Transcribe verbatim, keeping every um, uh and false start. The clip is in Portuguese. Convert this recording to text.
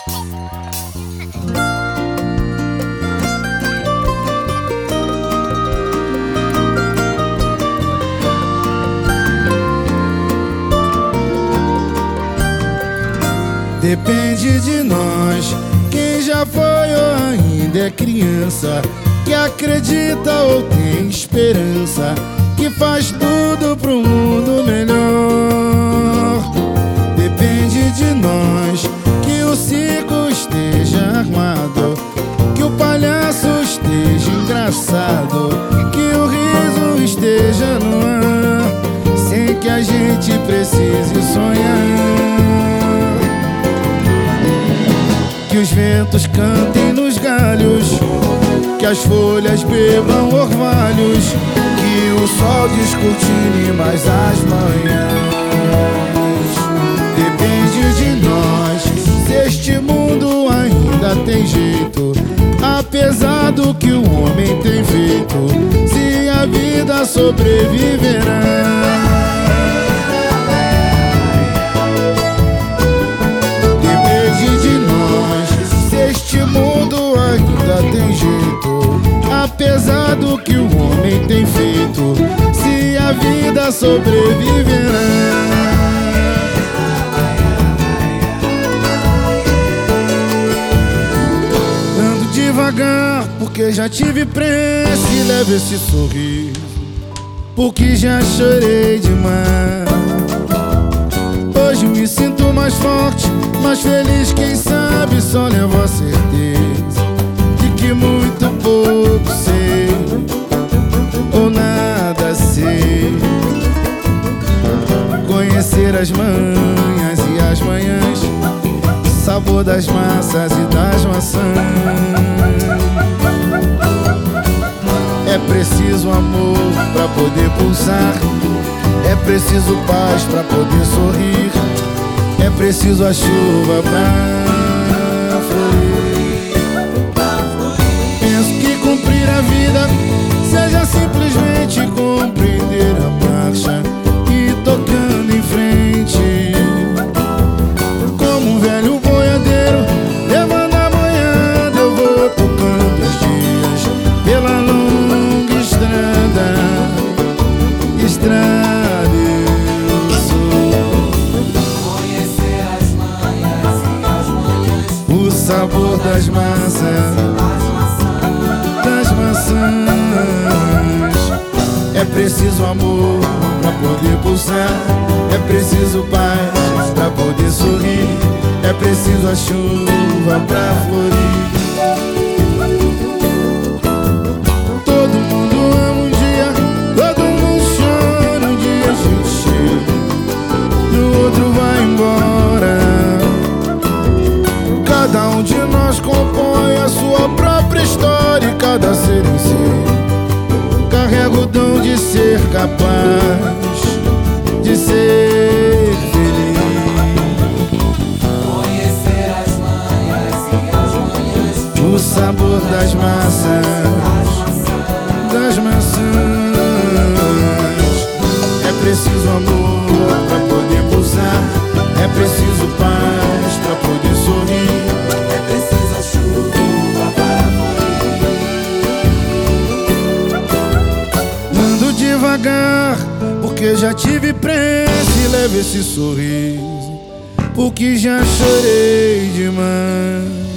Depende de nós, quem já foi ou ainda é criança, que acredita ou tem esperança, que faz tudo pro mundo melhor. Depende de nós, que o circo esteja armado, que o palhaço esteja engraçado, que o riso esteja no ar, sem que a gente precise sonhar. Que os ventos cantem nos galhos, que as folhas bebam orvalhos, que o sol descortine mais as manhãs. Depende de nós, se este mundo ainda tem jeito, apesar do que o homem tem feito, se a vida sobreviverá. Tem jeito, apesar do que o homem tem feito, se a vida sobreviverá. Ando devagar porque já tive pressa e levo esse sorriso, porque já chorei demais. Hoje me sinto mais forte, mais feliz, quem sabe só levo a certeza que muito pouco sei, ou nada sei. Conhecer as manhas e as manhãs, sabor das massas e das maçãs. É preciso amor pra poder pulsar, é preciso paz pra poder sorrir, é preciso a chuva pra a vida seja simplesmente compreender a marcha e tocando em frente, como um velho boiadeiro levando a boiada. Eu vou tocando os dias pela longa estrada, estrada eu sou. Conhecer as manhas e as manhãs, o sabor das massas, é preciso amor pra poder pulsar, é preciso paz pra poder sorrir, é preciso a chuva pra florir. Todo mundo ama um dia, todo mundo chora um dia, a gente chega, no outro vai embora. Cada um de nós compõe a sua própria história e cada ser em si carrega o dom de ser capaz de ser feliz. Conhecer as manhas e as manhãs, o sabor das massas, das maçãs. É preciso amor pra poder pulsar, é preciso paz pra poder sorrir, é preciso a chuva para florir. Ando devagar porque já tive pressa e levo esse sorriso, porque já chorei demais.